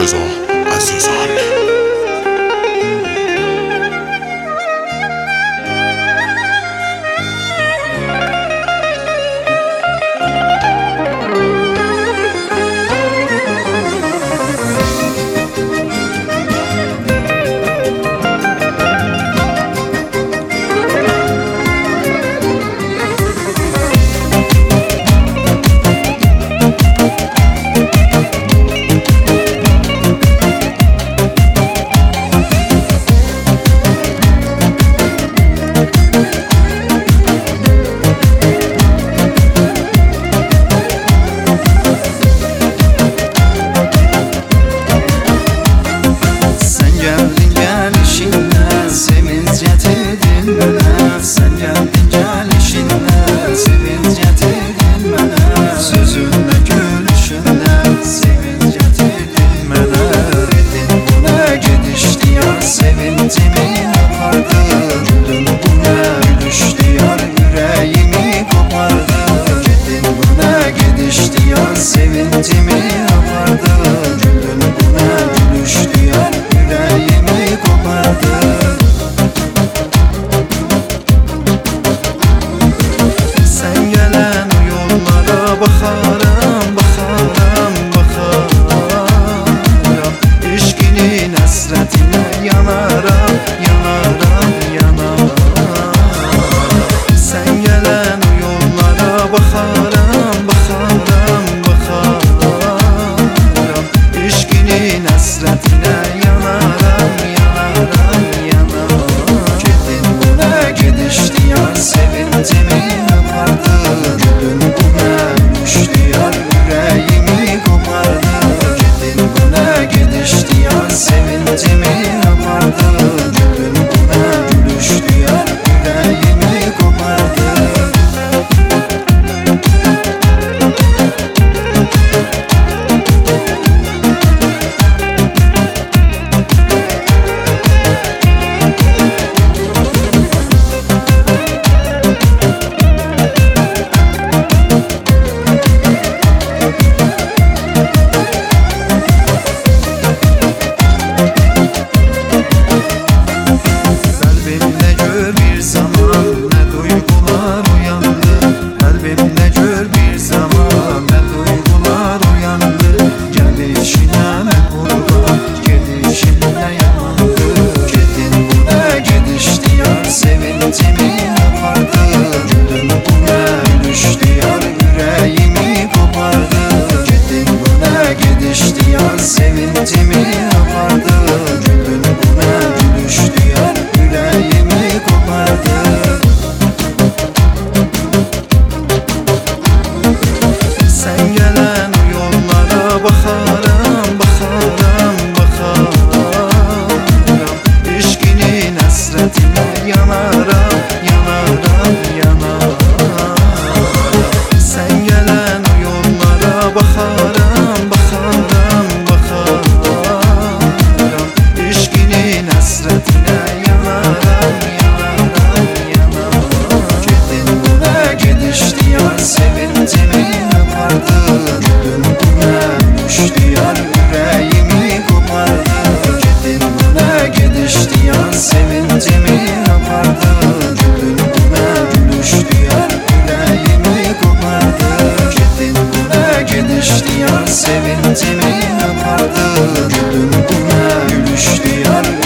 Reza Azizan. Sen geldin gelişinle sevinç getirdin mənə, sözünlə gülüşünlə sevinç getirdin mənə. Dedin bu nə gedişdi yar, sevincimi apardı. Güldün bu nə gülüşdü yar, ürəyimi qopardı. Dedin bu nə gedişdi yar, sevincimi apardı. Güldün bu nə gülüşdü yar, ürəyimi qopardı. Baxaram, baxaram, baxaram, eşqinin həsrətinə yanaram, yanaram, yanaram. Sən gələn o yollara baxaram, baxaram, baxaram, eşqinin həsrətinə yanaram, yanaram, yanaram. Getdin bu nə gedişdi yar, sevincimi apardı. Güldün bu nə gülüşdü yar, ürəyimi qopardı. Getdin bu nə gedişdi yar, sevincimi apardı. Güldün bu nə gülüşdü yar, ürəyimi qopardı. Sevincimi apardı. Güldün bu nə gülüşdü yar, ürəyimi qopardı. Getdin bu nə gedişdi yar, sevincimi apardı. Güldün bu nə gülüşdü yar, ürəyimi qopardı. Sən gələn o yollara baxaram, baxaram, baxaram, eşqinin həsrətinə yanaram, yanaram, yanaram. Sən gələn o yollara baxaram, baxaram, baxaram, eşqinin həsrətinə yanaram, yanaram, yanaram. Getdin bu nə gedişdi yar, sevincimi apardı. Güldün bu nə gülüşdü yar, ürəyimi qopardı. Getdin bu nə gedişdi yar, sevincimi apardı. Güldün bu nə gülüşdü yar, ürəyimi qopardı. Getdin bu nə gedişdi yar, sevincimi apardı. Güldün bu nə gülüşdü yar,